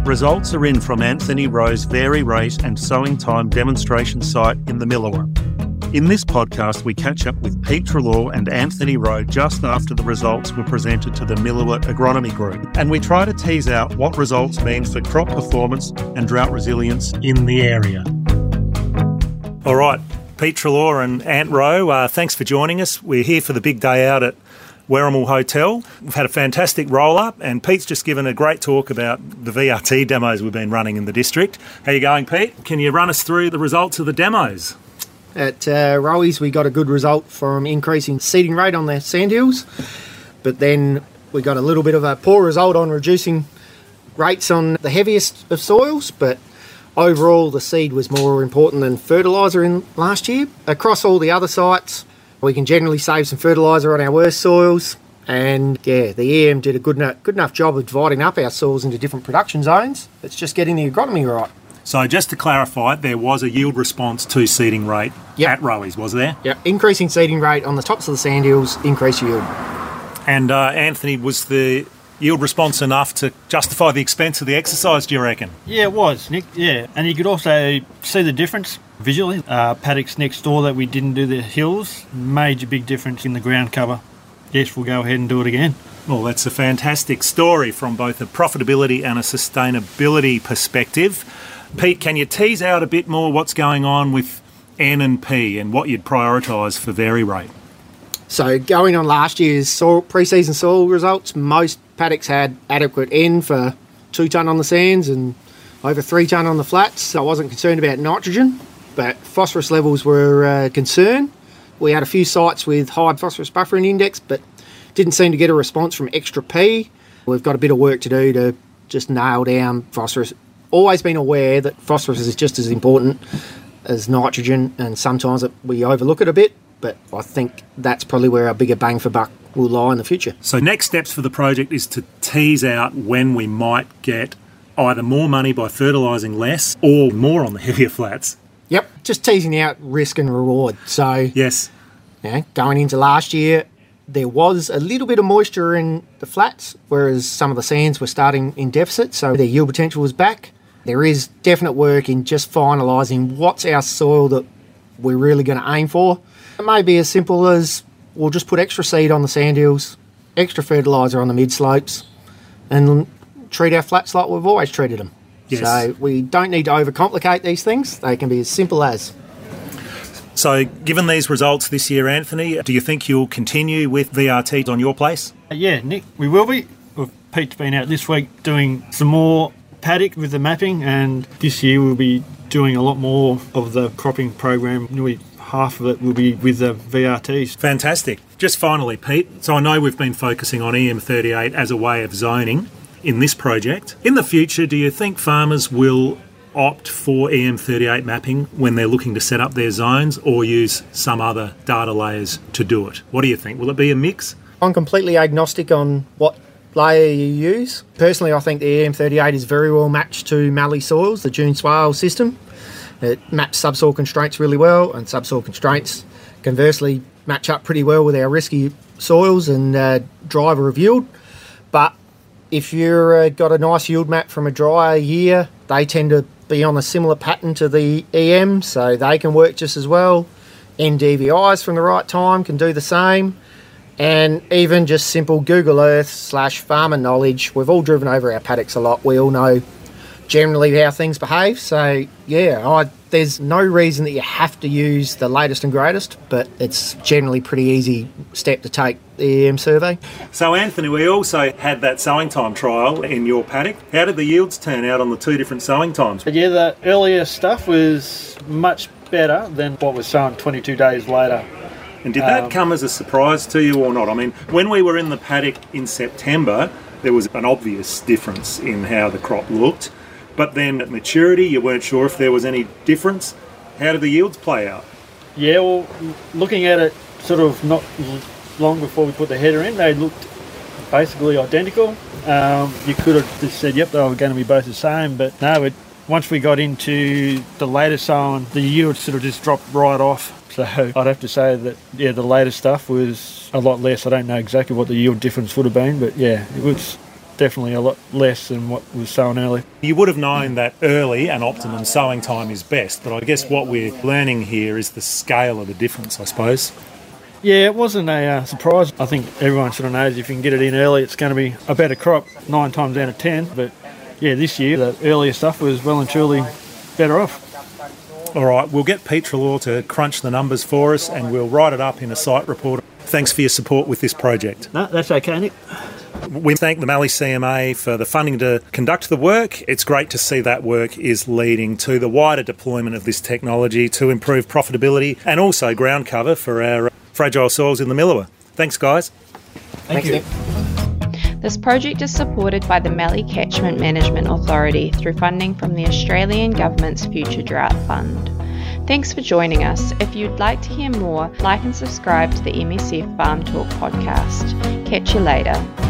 Results are in from Anthony Rowe's Vary Rate and Sowing Time demonstration site in the Millewa. In this podcast, we catch up with Pete Treloar and Anthony Rowe just after the results were presented to the Millewa Agronomy Group, and we try to tease out what results mean for crop performance and drought resilience in the area. All right, Pete Treloar and Ant Rowe, thanks for joining us. We're here for the big day out at Werrimal Hotel. We've had a fantastic roll-up, and Pete's just given a great talk about the VRT demos we've been running in the district. How you going, Pete? Can you run us through the results of the demos? At Rowies, we got a good result from increasing seeding rate on the sandhills, but then we got a little bit of a poor result on reducing rates on the heaviest of soils, but overall the seed was more important than fertiliser in last year. Across all the other sites, we can generally save some fertiliser on our worst soils, and the EM did a good enough job of dividing up our soils into different production zones. It's just getting the agronomy right. So just to clarify, there was a yield response to seeding rate at Rowies, was there? Yep, increasing seeding rate on the tops of the sandhills, increased yield. And Anthony, was the yield response enough to justify the expense of the exercise, do you reckon? Yeah, it was, Nick, yeah. And you could also see the difference visually. Paddocks next door that we didn't do the hills, major big difference in the ground cover. Yes, we'll go ahead and do it again. Well, that's a fantastic story from both a profitability and a sustainability perspective. Pete, can you tease out a bit more what's going on with N and P and what you'd prioritise for Vary Rate? So going on last year's pre-season soil results, most paddocks had adequate N for 2 tonne on the sands and over 3 tonne on the flats, so I wasn't concerned about nitrogen, but phosphorus levels were a concern. We had a few sites with high phosphorus buffering index, but didn't seem to get a response from extra P. We've got a bit of work to do to just nail down phosphorus. Always been aware that phosphorus is just as important as nitrogen, and sometimes we overlook it a bit, but I think that's probably where our bigger bang for buck will lie in the future. So next steps for the project is to tease out when we might get either more money by fertilising less or more on the heavier flats. Yep, just teasing out risk and reward. So yes, going into last year, there was a little bit of moisture in the flats, whereas some of the sands were starting in deficit, so their yield potential was back. There is definite work in just finalising what's our soil that we're really going to aim for. It may be as simple as we'll just put extra seed on the sandhills, extra fertiliser on the mid-slopes, and treat our flats like we've always treated them. Yes. So we don't need to overcomplicate these things. They can be as simple as. So given these results this year, Anthony, do you think you'll continue with VRT on your place? Yeah, Nick, we will be. Pete's been out this week doing some more paddock with the mapping, and this year we'll be doing a lot more of the cropping program. Nearly half of it will be with the VRTs. Fantastic. Just finally, Pete, so I know we've been focusing on EM38 as a way of zoning in this project. In the future, do you think farmers will opt for EM38 mapping when they're looking to set up their zones, or use some other data layers to do it? What do you think? Will it be a mix? I'm completely agnostic on what layer you use. Personally, I think the EM38 is very well matched to mallee soils, the dune swale system. It maps subsoil constraints really well, and subsoil constraints conversely match up pretty well with our risky soils and driver of yield. But if you've got a nice yield map from a drier year, they tend to be on a similar pattern to the EM, so they can work just as well. NDVIs from the right time can do the same. And even just simple Google Earth / farmer knowledge. We've all driven over our paddocks a lot. We all know generally how things behave. So, there's no reason that you have to use the latest and greatest, but it's generally pretty easy step to take the EM survey. So, Anthony, we also had that sowing time trial in your paddock. How did the yields turn out on the 2 different sowing times? Yeah, the earlier stuff was much better than what was sown 22 days later. And did that come as a surprise to you or not? I mean, when we were in the paddock in September, there was an obvious difference in how the crop looked. But then at maturity, you weren't sure if there was any difference. How did the yields play out? Yeah, well, looking at it sort of not long before we put the header in, they looked basically identical. You could have just said, yep, they were going to be both the same. But no, once we got into the later sowing, the yield sort of just dropped right off. So I'd have to say that, yeah, the later stuff was a lot less. I don't know exactly what the yield difference would have been, but yeah, it was definitely a lot less than what was sown early. You would have known that early and optimum sowing time is best, but I guess what we're learning here is the scale of the difference, I suppose. Yeah, it wasn't a surprise. I think everyone sort of knows if you can get it in early, it's going to be a better crop 9 times out of 10. But yeah, this year, the earlier stuff was well and truly better off. All right, we'll get Pete Treloar to crunch the numbers for us and we'll write it up in a site report. Thanks for your support with this project. No, that's okay, Nick. We thank the Mallee CMA for the funding to conduct the work. It's great to see that work is leading to the wider deployment of this technology to improve profitability and also ground cover for our fragile soils in the Millewa. Thanks, guys. Thank you. This project is supported by the Mallee Catchment Management Authority through funding from the Australian Government's Future Drought Fund. Thanks for joining us. If you'd like to hear more, like and subscribe to the MSF Farm Talk podcast. Catch you later.